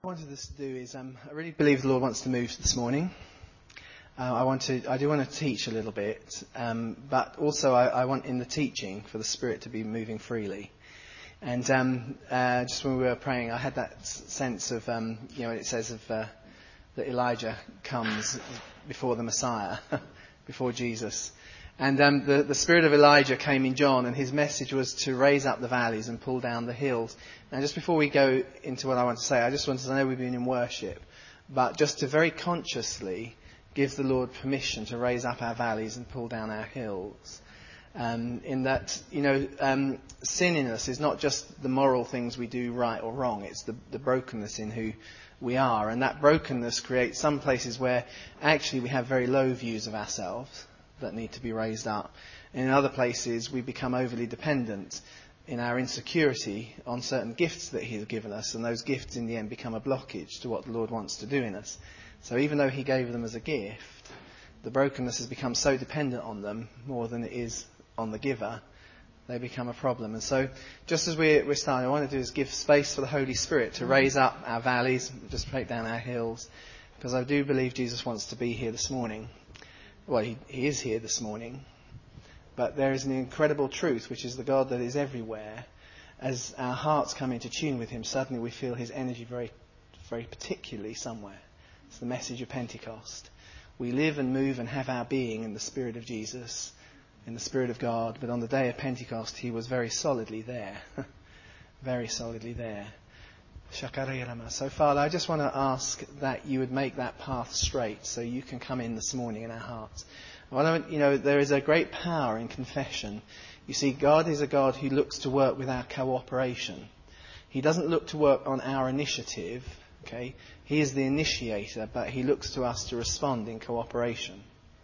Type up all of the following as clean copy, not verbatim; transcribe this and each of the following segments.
wanted us to do is, I really believe the Lord wants to move this morning. I do want to teach a little bit, but also I want in the teaching for the Spirit to be moving freely. And just when we were praying, I had that sense of, it says that Elijah comes before the Messiah, before Jesus. And the spirit of Elijah came in John, and his message was to raise up the valleys and pull down the hills. Now, just before we go into what I want to say, I just wanted to know we've been in worship, but just to very consciously give the Lord permission to raise up our valleys and pull down our hills. In that, sin in us is not just the moral things we do right or wrong, it's the brokenness in who we are. And that brokenness creates some places where actually we have very low views of ourselves that need to be raised up. And in other places we become overly dependent in our insecurity on certain gifts that He has given us, and those gifts in the end become a blockage to what the Lord wants to do in us. So even though He gave them as a gift, the brokenness has become so dependent on them more than it is on the giver, they become a problem. And so just as we're starting, what I want to do is give space for the Holy Spirit to raise up our valleys, just break down our hills, because I do believe Jesus wants to be here this morning. Well, he is here this morning, but there is an incredible truth, which is the God that is everywhere. As our hearts come into tune with Him, suddenly we feel His energy very, very particularly somewhere. It's the message of Pentecost. We live and move and have our being in the Spirit of Jesus, in the Spirit of God, but on the day of Pentecost He was very solidly there. Very solidly there. So Father, I just want to ask that you would make that path straight so you can come in this morning in our hearts. There is a great power in confession. You see, God is a God who looks to work with our cooperation. He doesn't look to work on our initiative. Okay, He is the initiator, but He looks to us to respond in cooperation.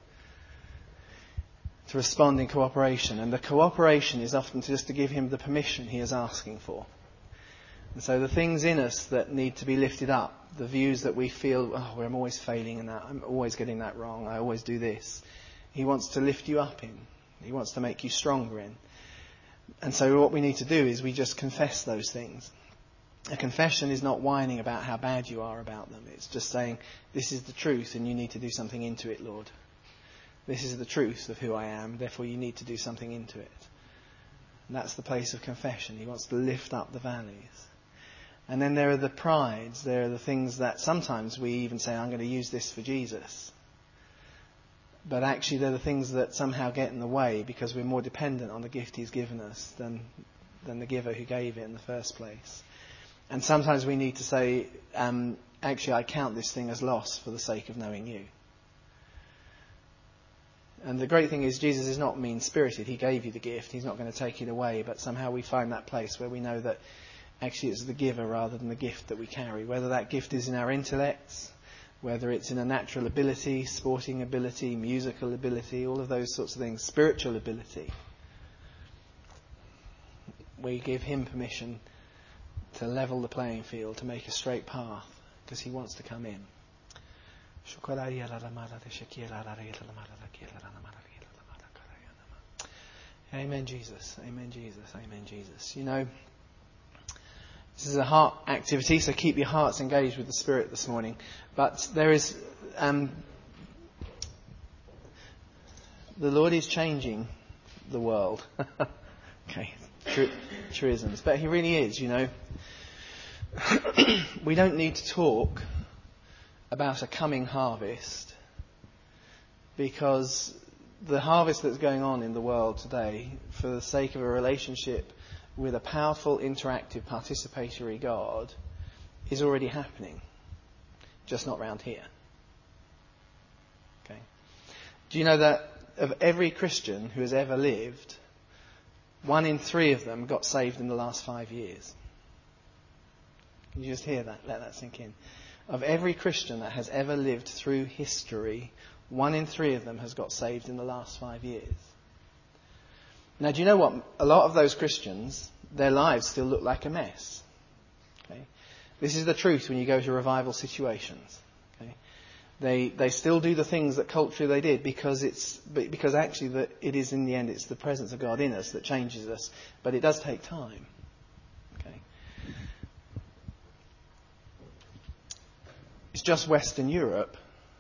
To respond in cooperation. And the cooperation is often just to give Him the permission He is asking for. And so the things in us that need to be lifted up, the views that we feel, I'm always failing in that, I'm always getting that wrong, I always do this. He wants to lift you up in. He wants to make you stronger in. And so what we need to do is we just confess those things. A confession is not whining about how bad you are about them. It's just saying, this is the truth and you need to do something into it, Lord. This is the truth of who I am, therefore you need to do something into it. And that's the place of confession. He wants to lift up the valleys. And then there are the prides. There are the things that sometimes we even say, I'm going to use this for Jesus. But actually they're the things that somehow get in the way because we're more dependent on the gift He's given us than the giver who gave it in the first place. And sometimes we need to say, actually I count this thing as loss for the sake of knowing you. And the great thing is Jesus is not mean-spirited. He gave you the gift. He's not going to take it away. But somehow we find that place where we know that actually it's the giver rather than the gift that we carry. Whether that gift is in our intellects, whether it's in a natural ability, sporting ability, musical ability, all of those sorts of things, spiritual ability. We give Him permission to level the playing field, to make a straight path, because He wants to come in. Amen, Jesus. Amen, Jesus. Amen, Jesus. This is a heart activity, so keep your hearts engaged with the Spirit this morning. But there is, the Lord is changing the world. Okay, truisms. But He really is, We don't need to talk about a coming harvest because the harvest that's going on in the world today, for the sake of a relationship with a powerful, interactive, participatory God, is already happening, just not round here. Okay. Do you know that of every Christian who has ever lived, 1 in 3 of them got saved in the last 5 years? Can you just hear that? Let that sink in. Of every Christian that has ever lived through history, 1 in 3 of them has got saved in the last 5 years. Now, do you know what? A lot of those Christians, their lives still look like a mess. Okay? This is the truth when you go to revival situations. Okay? They still do the things that culturally they did because actually it is in the end it's the presence of God in us that changes us. But it does take time. Okay? It's just Western Europe.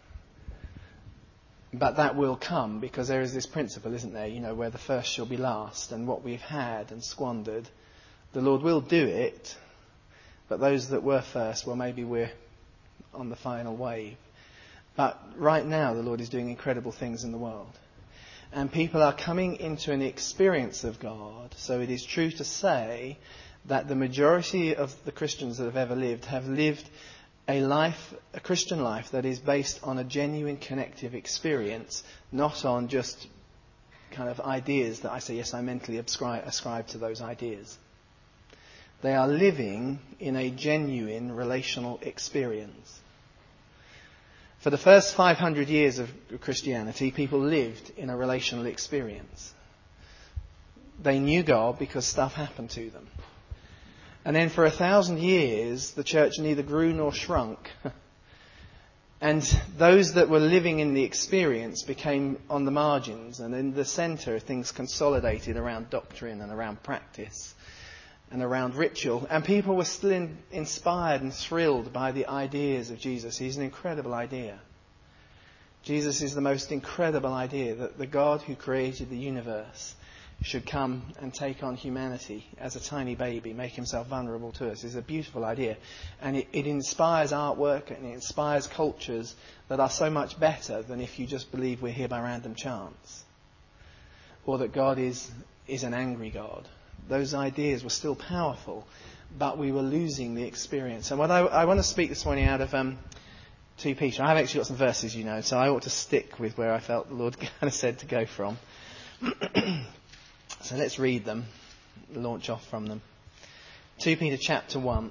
But that will come because there is this principle, isn't there? Where the first shall be last, and what we've had and squandered, the Lord will do it. But those that were first, well, maybe we're on the final wave. But right now, the Lord is doing incredible things in the world. And people are coming into an experience of God. So it is true to say that the majority of the Christians that have lived a Christian life that is based on a genuine connective experience, not on just kind of ideas that I say, yes, I mentally ascribe to those ideas. They are living in a genuine relational experience. For the first 500 years of Christianity, people lived in a relational experience. They knew God because stuff happened to them. And then for 1,000 years, the church neither grew nor shrunk. And those that were living in the experience became on the margins, and in the centre things consolidated around doctrine and around practice and around ritual. And people were still inspired and thrilled by the ideas of Jesus. He's an incredible idea. Jesus is the most incredible idea, that the God who created the universe should come and take on humanity as a tiny baby, make himself vulnerable to us, is a beautiful idea. And it inspires artwork and it inspires cultures that are so much better than if you just believe we're here by random chance. Or that God is an angry God. Those ideas were still powerful, but we were losing the experience. And what I want to speak this morning out of 2 Peter. I've actually got some verses, so I ought to stick with where I felt the Lord kind of said to go from. So let's read them, launch off from them. 2 Peter chapter 1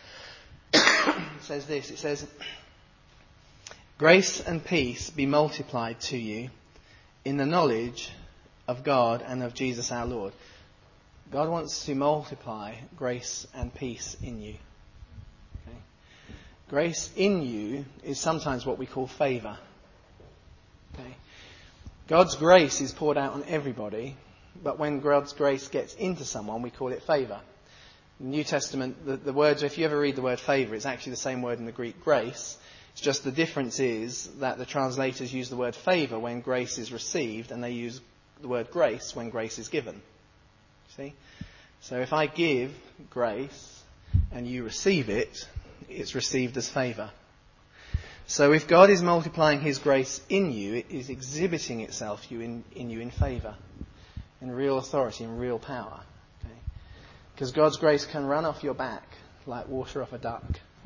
says this. It says, "Grace and peace be multiplied to you in the knowledge of God and of Jesus our Lord." God wants to multiply grace and peace in you. Okay? Grace in you is sometimes what we call favour. Okay? God's grace is poured out on everybody. But when God's grace gets into someone, we call it favour. In the New Testament, the words, if you ever read the word favour, it's actually the same word in the Greek, grace. It's just the difference is that the translators use the word favour when grace is received, and they use the word grace when grace is given. See? So if I give grace and you receive it, it's received as favour. So if God is multiplying his grace in you, it is exhibiting itself in you in favour. In real authority, in real power. Okay? Because God's grace can run off your back like water off a duck.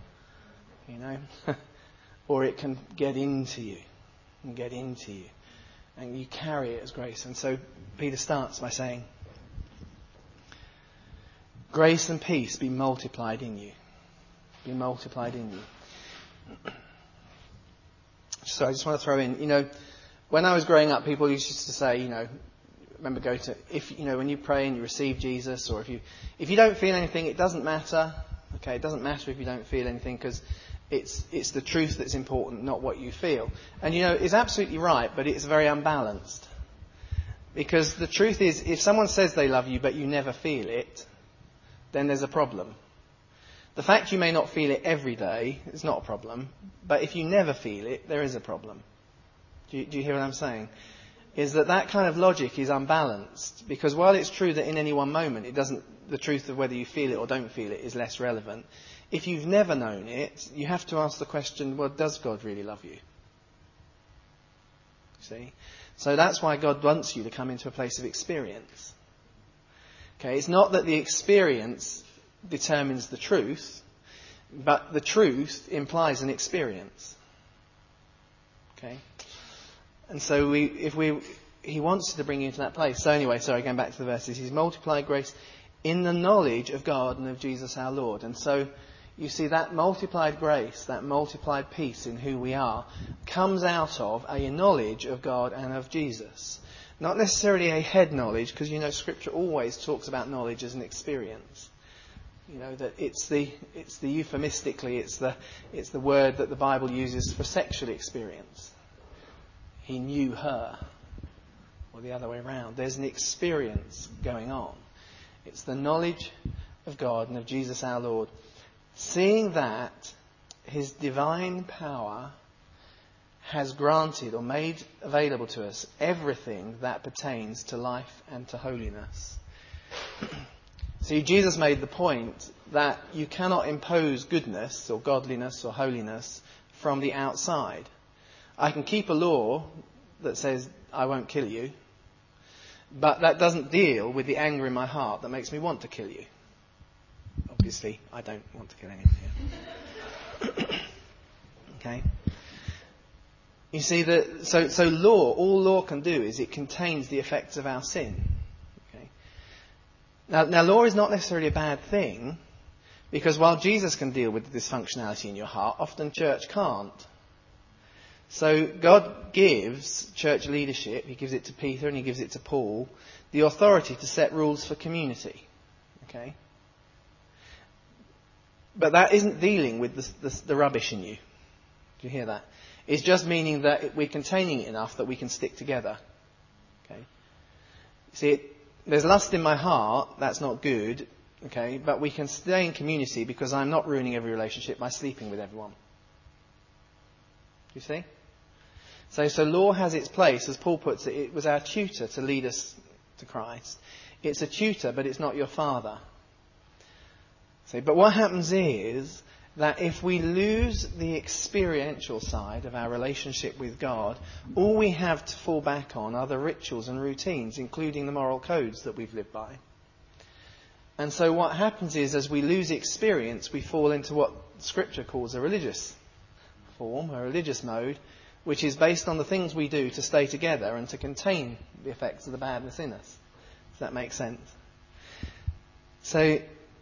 Or it can get into you. And you carry it as grace. And so Peter starts by saying, "Grace and peace be multiplied in you." Be multiplied in you. So I just want to throw in, when I was growing up, people used to say, remember when you pray and you receive Jesus, or if you don't feel anything, it doesn't matter. Okay, it doesn't matter if you don't feel anything, because it's the truth that's important, not what you feel. And it's absolutely right, but it's very unbalanced. Because the truth is, if someone says they love you but you never feel it, then there's a problem. The fact you may not feel it every day is not a problem, but if you never feel it, there is a problem. Do you hear what I'm saying? Is that kind of logic is unbalanced, because while it's true that in any one moment the truth of whether you feel it or don't feel it is less relevant, if you've never known it, you have to ask the question, well, does God really love you? See? So that's why God wants you to come into a place of experience. Okay, it's not that the experience determines the truth, but the truth implies an experience. Okay? And so he wants to bring you into that place. So anyway, going back to the verses. He's multiplied grace in the knowledge of God and of Jesus our Lord. And so you see that multiplied grace, that multiplied peace in who we are, comes out of a knowledge of God and of Jesus. Not necessarily a head knowledge, because Scripture always talks about knowledge as an experience. That it's the euphemistically, it's the word that the Bible uses for sexual experience. He knew her, or the other way around. There's an experience going on. It's the knowledge of God and of Jesus our Lord. Seeing that his divine power has granted or made available to us everything that pertains to life and to holiness. See, Jesus made the point that you cannot impose goodness or godliness or holiness from the outside. I can keep a law that says I won't kill you, but that doesn't deal with the anger in my heart that makes me want to kill you. Obviously, I don't want to kill anyone here. Okay? You see, so law, all law can do is it contains the effects of our sin. Okay? Now, law is not necessarily a bad thing, because while Jesus can deal with the dysfunctionality in your heart, often church can't. So God gives church leadership, he gives it to Peter and he gives it to Paul, the authority to set rules for community. Okay? But that isn't dealing with the rubbish in you. Do you hear that? It's just meaning that we're containing it enough that we can stick together. Okay? See, there's lust in my heart, that's not good, okay? But we can stay in community because I'm not ruining every relationship by sleeping with everyone. You see? So law has its place, as Paul puts it. It was our tutor to lead us to Christ. It's a tutor, but it's not your father. See, but what happens is that if we lose the experiential side of our relationship with God, all we have to fall back on are the rituals and routines, including the moral codes that we've lived by. And so what happens is, as we lose experience, we fall into what Scripture calls a religious form, a religious mode, which is based on the things we do to stay together and to contain the effects of the badness in us. Does that make sense? Sorry,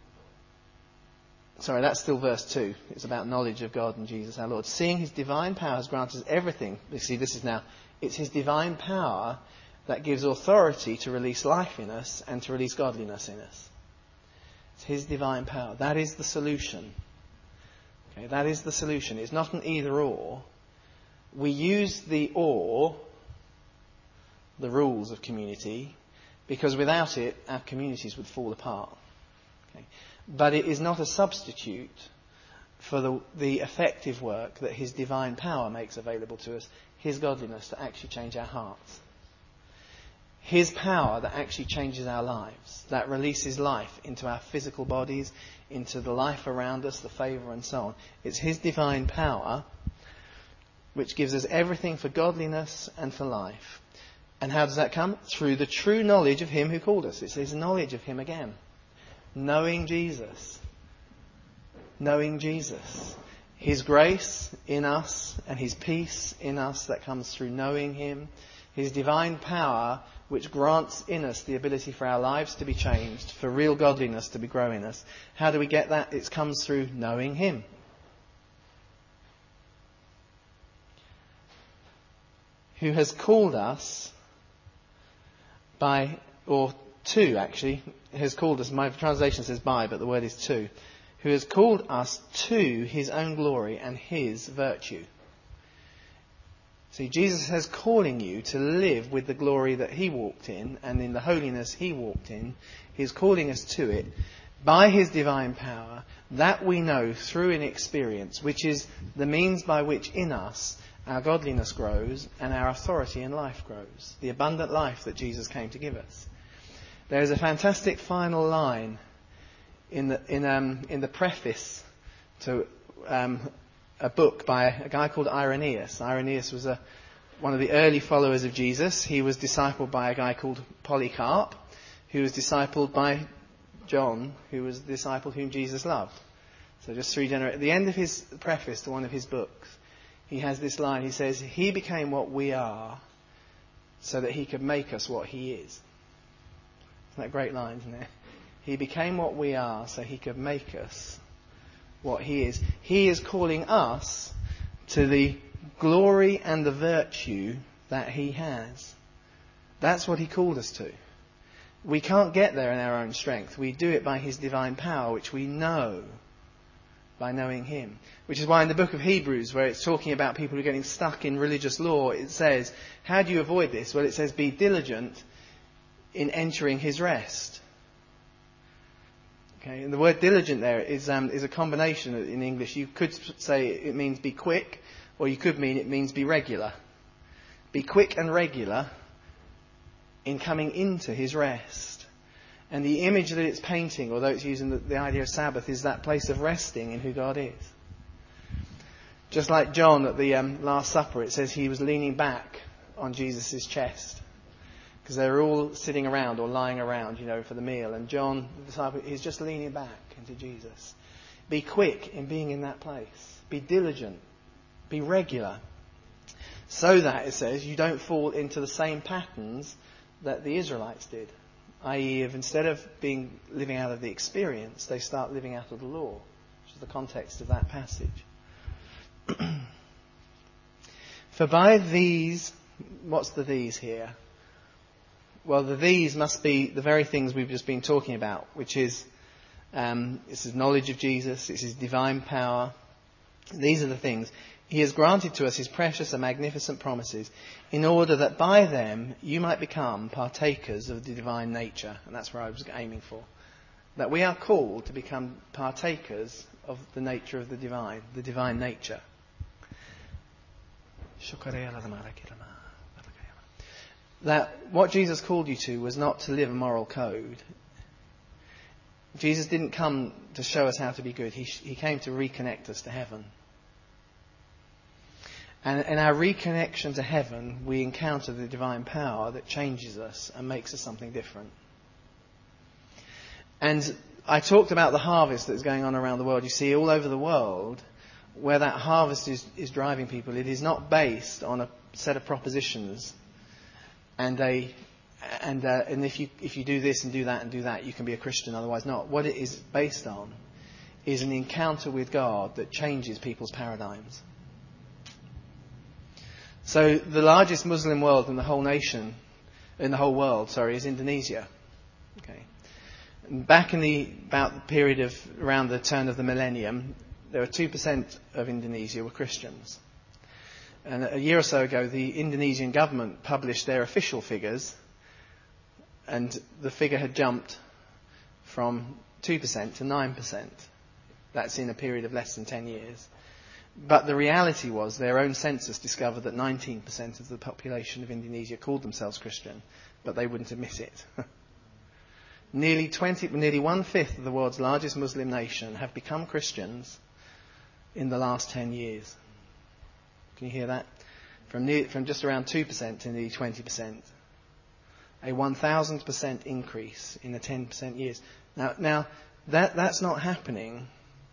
that's still verse 2. It's about knowledge of God and Jesus our Lord. Seeing his divine power has granted us everything. You see, it's his divine power that gives authority to release life in us and to release godliness in us. It's his divine power. That is the solution. Okay, that is the solution. It's not an either or. We use the rules of community, because without it, our communities would fall apart. Okay. But it is not a substitute for the effective work that his divine power makes available to us, his godliness to actually change our hearts. His power that actually changes our lives, that releases life into our physical bodies, into the life around us, the favour and so on. It's his divine power which gives us everything for godliness and for life. And how does that come? Through the true knowledge of him who called us. It's his knowledge of him again. Knowing Jesus. Knowing Jesus. His grace in us and his peace in us that comes through knowing him. His divine power which grants in us the ability for our lives to be changed, for real godliness to be growing in us. How do we get that? It comes through knowing him. Who has called us has called us, my translation says by, but the word is to, who has called us to his own glory and his virtue. See, Jesus is calling you to live with the glory that he walked in and in the holiness he walked in. He's calling us to it by his divine power, that we know through an experience, which is the means by which in us our godliness grows and our authority in life grows. The abundant life that Jesus came to give us. There is a fantastic final line in the preface to a book by a guy called Irenaeus. Irenaeus was one of the early followers of Jesus. He was discipled by a guy called Polycarp, who was discipled by John, who was the disciple whom Jesus loved. So just 3 generations. At the end of his preface to one of his books, he has this line. He says, he became what we are so that he could make us what he is. Isn't that a great line, isn't it? He became what we are so he could make us what he is. He is calling us to the glory and the virtue that he has. That's what he called us to. We can't get there in our own strength. We do it by his divine power, which we know by knowing him. Which is why in the book of Hebrews, where it's talking about people who are getting stuck in religious law, it says, how do you avoid this? Well, it says, be diligent in entering his rest. Okay, and the word diligent there is a combination in English. You could say it means be quick, or you could mean it means be regular. Be quick and regular in coming into his rest. And the image that it's painting, although it's using the idea of Sabbath, is that place of resting in who God is. Just like John at the Last Supper, it says he was leaning back on Jesus' chest. Because they were all sitting around or lying around, for the meal. And John, the disciple, is just leaning back into Jesus. Be quick in being in that place. Be diligent. Be regular. So that, it says, you don't fall into the same patterns that the Israelites did. I.e., instead of living out of the experience, they start living out of the law, which is the context of that passage. For by these, what's the these here? Well, the these must be the very things we've just been talking about, which is this is knowledge of Jesus, this is divine power. These are the things. He has granted to us his precious and magnificent promises in order that by them you might become partakers of the divine nature. And that's where I was aiming for. That we are called to become partakers of the nature of the divine nature. That what Jesus called you to was not to live a moral code. Jesus didn't come to show us how to be good. He came to reconnect us to heaven. And in our reconnection to heaven, we encounter the divine power that changes us and makes us something different. And I talked about the harvest that's going on around the world. You see, all over the world, where that harvest is driving people, it is not based on a set of propositions. And if you do this and do that, you can be a Christian, otherwise not. What it is based on is an encounter with God that changes people's paradigms. So the largest Muslim world in the whole world, is Indonesia. Okay. And back in about the period of around the turn of the millennium, there were 2% of Indonesia were Christians. And a year or so ago, the Indonesian government published their official figures, and the figure had jumped from 2% to 9%. That's in a period of less than 10 years. But the reality was their own census discovered that 19% of the population of Indonesia called themselves Christian, but they wouldn't admit it. Nearly 1/5 of the world's largest Muslim nation have become Christians in the last 10 years. Can you hear that? From just around 2% to nearly 20%. A 1,000% increase in the 10% years. Now that's not happening.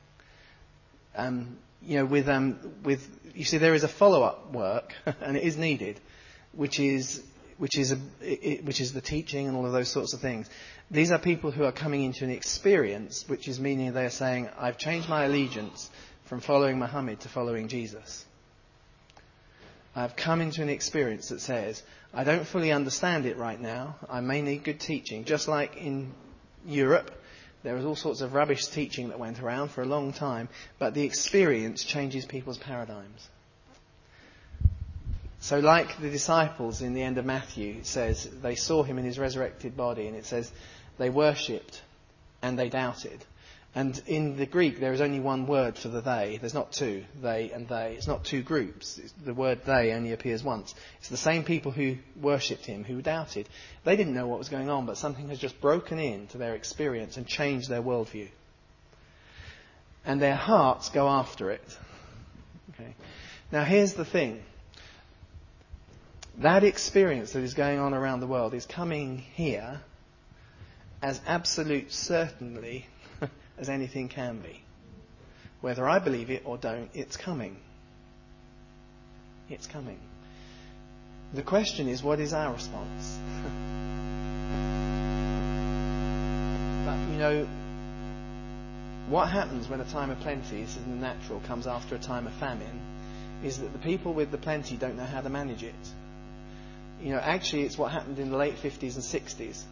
You see, there is a follow-up work, and it is needed, which is the teaching and all of those sorts of things. These are people who are coming into an experience, which is meaning they are saying, I've changed my allegiance from following Muhammad to following Jesus. I've come into an experience that says, I don't fully understand it right now. I may need good teaching. Just like in Europe, there was all sorts of rubbish teaching that went around for a long time, but the experience changes people's paradigms. So like the disciples in the end of Matthew, it says they saw him in his resurrected body, and it says they worshipped and they doubted. And in the Greek, there is only one word for the they. There's not two, they and they. It's not two groups. The word they only appears once. It's the same people who worshipped him, who doubted. They didn't know what was going on, but something has just broken into their experience and changed their worldview. And their hearts go after it. Okay. Now here's the thing. That experience that is going on around the world is coming here as absolute certainly as anything can be. Whether I believe it or don't, it's coming. It's coming. The question is, what is our response? But, what happens when a time of plenty, this is the natural, comes after a time of famine, is that the people with the plenty don't know how to manage it. Actually, it's what happened in the late 50s and 60s.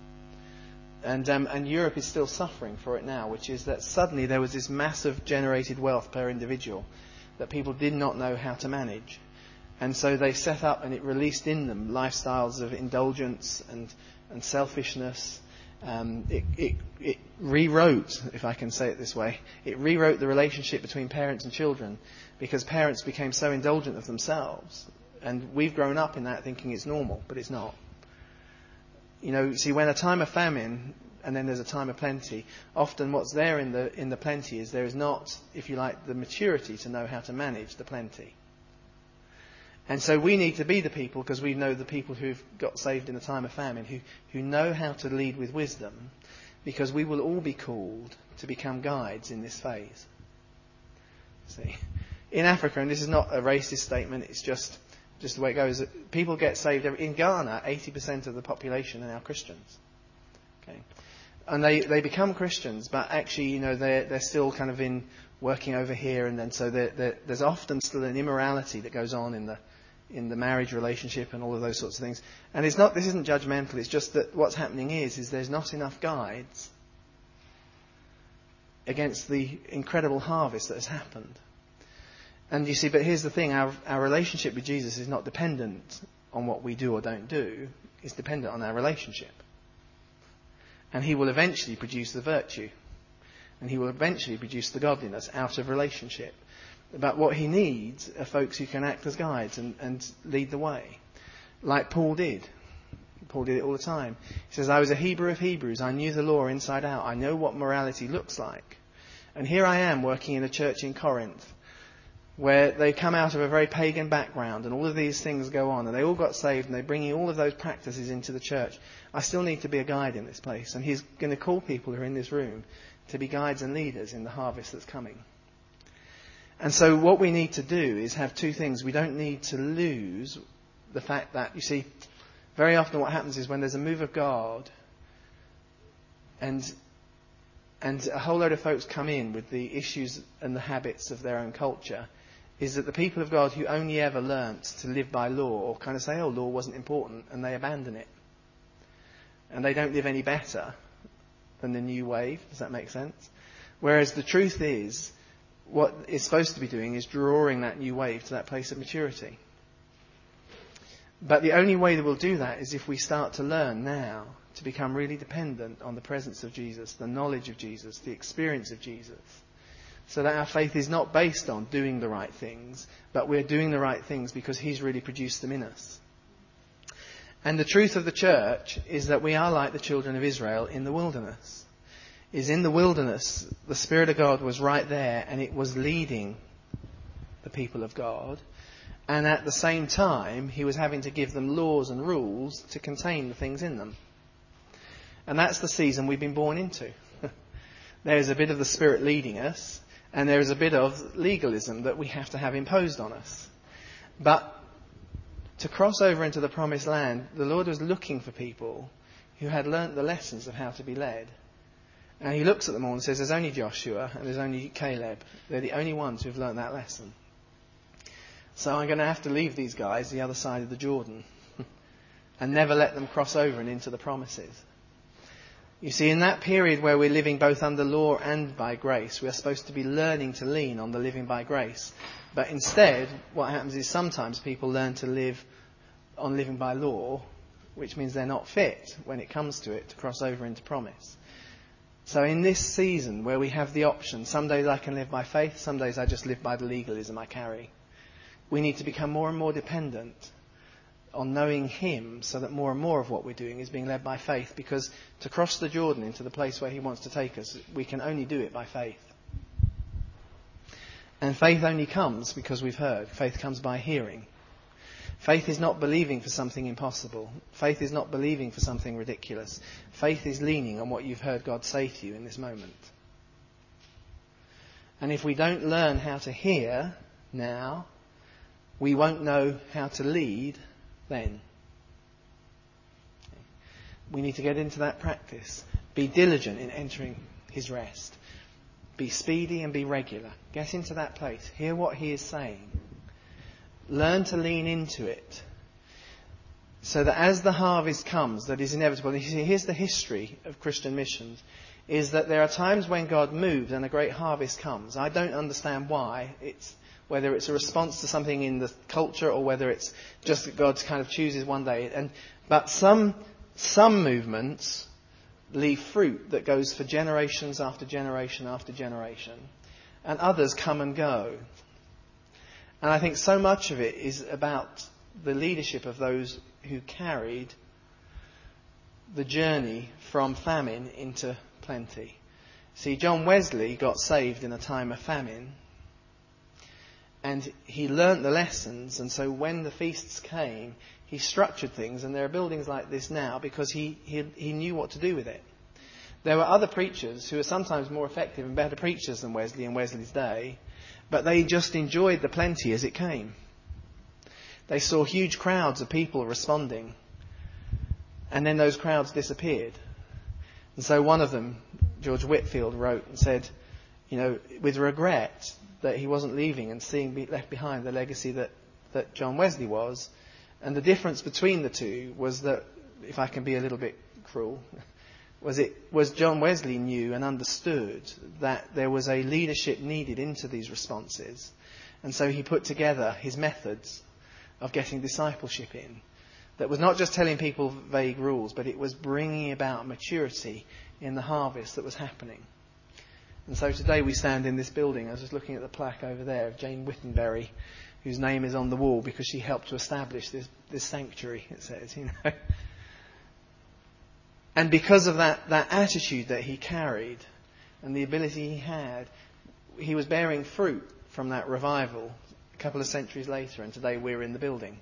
And Europe is still suffering for it now, which is that suddenly there was this massive generated wealth per individual that people did not know how to manage. And so they set up, and it released in them lifestyles of indulgence and selfishness It rewrote, if I can say it this way, it rewrote the relationship between parents and children, because parents became so indulgent of themselves. And we've grown up in that thinking it's normal, but it's not. See, when a time of famine and then there's a time of plenty, often what's there in the plenty is there is not, if you like, the maturity to know how to manage the plenty. And so we need to be the people, because we know the people who've got saved in the time of famine, who know how to lead with wisdom, because we will all be called to become guides in this phase. See, in Africa, and this is not a racist statement, it's just the way it goes, people get saved. In Ghana, 80% of the population are now Christians. Okay, and they become Christians, but actually, they're still kind of working over here, and then so there's often still an immorality that goes on in the marriage relationship and all of those sorts of things. And this isn't judgmental, it's just that what's happening is there's not enough guides against the incredible harvest that has happened. And you see, but here's the thing, our relationship with Jesus is not dependent on what we do or don't do, it's dependent on our relationship. And he will eventually produce the virtue, and he will eventually produce the godliness out of relationship. But what he needs are folks who can act as guides and lead the way, like Paul did. Paul did it all the time. He says, I was a Hebrew of Hebrews. I knew the law inside out. I know what morality looks like. And here I am working in a church in Corinth, where they come out of a very pagan background, and all of these things go on, and they all got saved, and they're bringing all of those practices into the church. I still need to be a guide in this place. And he's going to call people who are in this room to be guides and leaders in the harvest that's coming. And so what we need to do is have two things. We don't need to lose the fact that, you see, very often what happens is when there's a move of God and a whole load of folks come in with the issues and the habits of their own culture, is that the people of God who only ever learnt to live by law or kind of say, law wasn't important, and they abandon it. And they don't live any better than the new wave. Does that make sense? Whereas the truth is, what it's supposed to be doing is drawing that new wave to that place of maturity. But the only way that we'll do that is if we start to learn now to become really dependent on the presence of Jesus, the knowledge of Jesus, the experience of Jesus, so that our faith is not based on doing the right things, but we're doing the right things because he's really produced them in us. And the truth of the church is that we are like the children of Israel in the wilderness. Is in the wilderness, the Spirit of God was right there, and it was leading the people of God. And at the same time, he was having to give them laws and rules to contain the things in them. And that's the season we've been born into. There is a bit of the Spirit leading us, and there is a bit of legalism that we have to have imposed on us. But to cross over into the promised land, the Lord was looking for people who had learnt the lessons of how to be led. And he looks at them all and says, there's only Joshua and there's only Caleb. They're the only ones who've learnt that lesson. So I'm going to have to leave these guys the other side of the Jordan and never let them cross over and into the promises. You see, in that period where we're living both under law and by grace, we are supposed to be learning to lean on the living by grace. But instead, what happens is sometimes people learn to live on living by law, which means they're not fit when it comes to it to cross over into promise. So in this season where we have the option, some days I can live by faith, some days I just live by the legalism I carry. We need to become more and more dependent on knowing him, so that more and more of what we're doing is being led by faith, because to cross the Jordan into the place where he wants to take us, we can only do it by faith. And faith only comes because we've heard. Faith comes by hearing. Faith is not believing for something impossible. Faith is not believing for something ridiculous. Faith is leaning on what you've heard God say to you in this moment. And if we don't learn how to hear now, we won't know how to lead then. We need to get into that practice. Be diligent in entering his rest. Be speedy and be regular. Get into that place. Hear what he is saying. Learn to lean into it. So that as the harvest comes, that is inevitable. And here's the history of Christian missions. Is that there are times when God moves and a great harvest comes. I don't understand why. Whether it's a response to something in the culture or whether it's just that God kind of chooses one day. But some movements leave fruit that goes for generations after generation after generation. And others come and go. And I think so much of it is about the leadership of those who carried the journey from famine into plenty. See, John Wesley got saved in a time of famine. And he learnt the lessons, and so when the feasts came, he structured things, and there are buildings like this now because he knew what to do with it. There were other preachers who were sometimes more effective and better preachers than Wesley in Wesley's day, but they just enjoyed the plenty as it came. They saw huge crowds of people responding, and then those crowds disappeared. And so one of them, George Whitefield, wrote and said, with regret that he wasn't leaving and seeing left behind the legacy that John Wesley was. And the difference between the two was that, if I can be a little bit cruel, was John Wesley knew and understood that there was a leadership needed into these responses. And so he put together his methods of getting discipleship in. That was not just telling people vague rules, but it was bringing about maturity in the harvest that was happening. And so today we stand in this building. I was just looking at the plaque over there of Jane Wittenberry, whose name is on the wall because she helped to establish this sanctuary, it says, And because of that attitude that he carried and the ability he had, he was bearing fruit from that revival a couple of centuries later, and today we're in the building.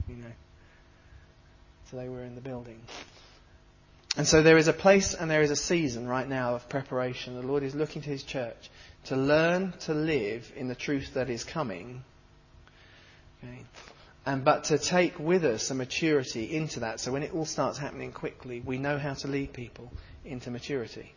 Today we're in the building. And so there is a place and there is a season right now of preparation. The Lord is looking to his church to learn to live in the truth that is coming. Okay? But to take with us a maturity into that. So when it all starts happening quickly, we know how to lead people into maturity.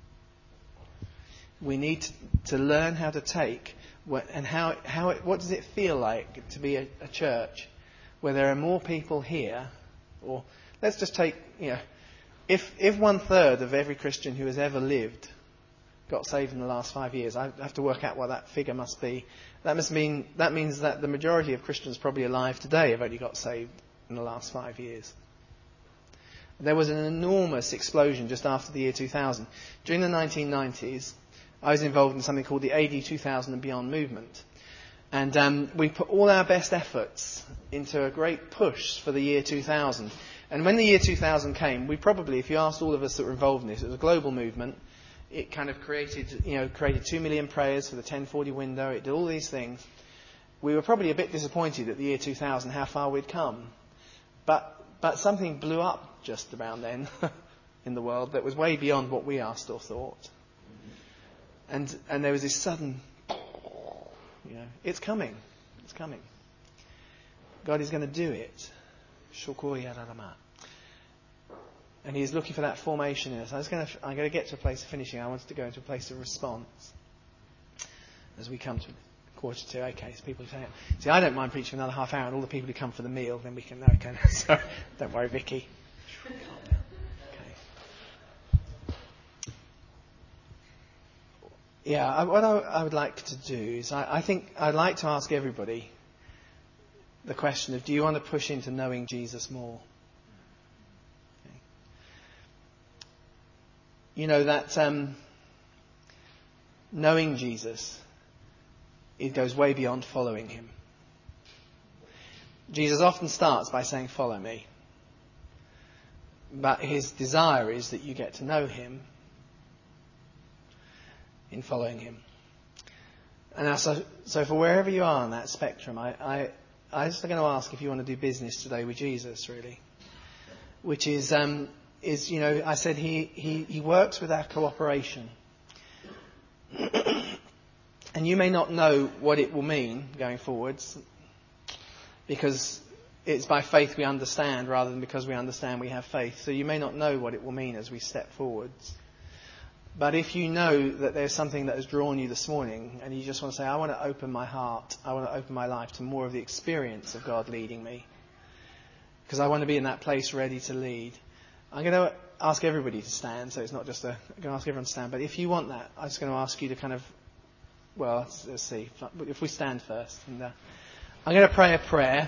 We need to learn how to take what does it feel like to be a church where there are more people here, or let's just take, if 1/3 of every Christian who has ever lived got saved in the last 5 years, I have to work out what that figure must be. That means that the majority of Christians probably alive today have only got saved in the last 5 years. There was an enormous explosion just after the year 2000. During the 1990s, I was involved in something called the AD 2000 and Beyond movement. And we put all our best efforts into a great push for the year 2000. And when the year 2000 came, we probably, if you asked all of us that were involved in this, it was a global movement. It kind of created 2 million prayers for the 1040 window. It did all these things. We were probably a bit disappointed at the year 2000 how far we'd come. But something blew up just around then in the world that was way beyond what we asked or thought. And there was this sudden, it's coming. It's coming. God is going to do it. And he's looking for that formation in us. I'm going to get to a place of finishing. I wanted to go into a place of response as we come to 1:45. Okay, so people say, see, I don't mind preaching another half hour, and all the people who come for the meal, then we can. Okay, so don't worry, Vicky. Okay. Yeah, what I would like to do is I think I'd like to ask everybody the question of, do you want to push into knowing Jesus more? That knowing Jesus, it goes way beyond following him. Jesus often starts by saying, follow me. But his desire is that you get to know him in following him. And now, so for wherever you are on that spectrum, I just going to ask if you want to do business today with Jesus, really. Which is I said he works with our cooperation. And you may not know what it will mean going forwards, because it's by faith we understand rather than because we understand we have faith. So you may not know what it will mean as we step forwards. But if you know that there's something that has drawn you this morning and you just want to say, I want to open my heart, I want to open my life to more of the experience of God leading me, because I want to be in that place ready to lead. I'm going to ask everybody to stand, so it's not just I'm going to ask everyone to stand. But if you want that, I'm just going to ask you to kind of, let's see, if we stand first. And I'm going to pray a prayer.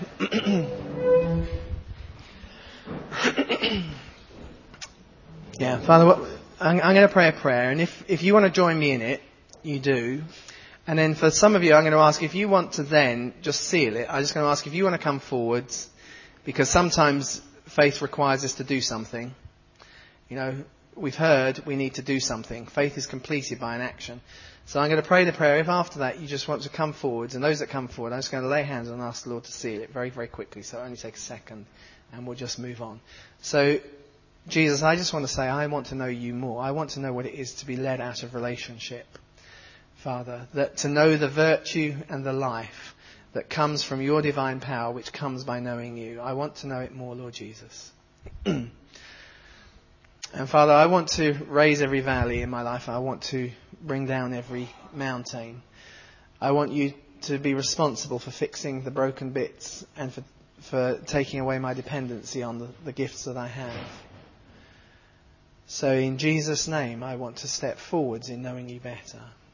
Yeah, Father, I'm going to pray a prayer, and if you want to join me in it, you do. And then for some of you, I'm going to ask if you want to then just seal it. I'm just going to ask if you want to come forwards, because sometimes faith requires us to do something. You know, we've heard we need to do something. Faith is completed by an action. So I'm going to pray the prayer. If after that you just want to come forwards, and those that come forward, I'm just going to lay hands and ask the Lord to seal it very, very quickly. So it'll only take a second, and we'll just move on. So, Jesus, I just want to say I want to know you more. I want to know what it is to be led out of relationship, Father. That to know the virtue and the life that comes from your divine power, which comes by knowing you. I want to know it more, Lord Jesus. And Father, I want to raise every valley in my life. I want to bring down every mountain. I want you to be responsible for fixing the broken bits and for taking away my dependency on the gifts that I have. So in Jesus' name, I want to step forwards in knowing you better.